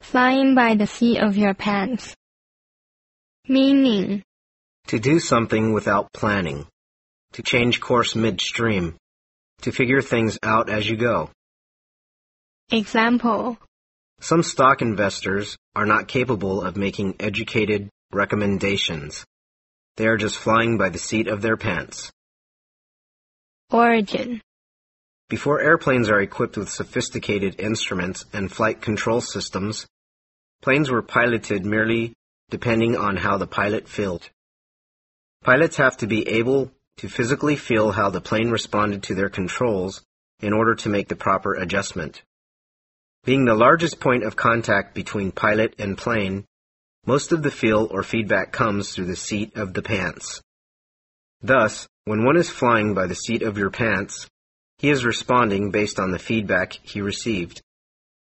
flying by the seat of your pants. Meaning, to do something without planning, to change course midstream, to figure things out as you go. example, Some stock investors are not capable of making educated recommendations. They are just flying by the seat of their pants. origin, Before airplanes are equipped with sophisticated instruments and flight control systems, planes were piloted merely depending on how the pilot felt. Pilots have to be able to physically feel how the plane responded to their controls in order to make the proper adjustment. Being the largest point of contact between pilot and plane, most of the feel or feedback comes through the seat of the pants. Thus, when one is flying by the seat of your pants, he is responding based on the feedback he received.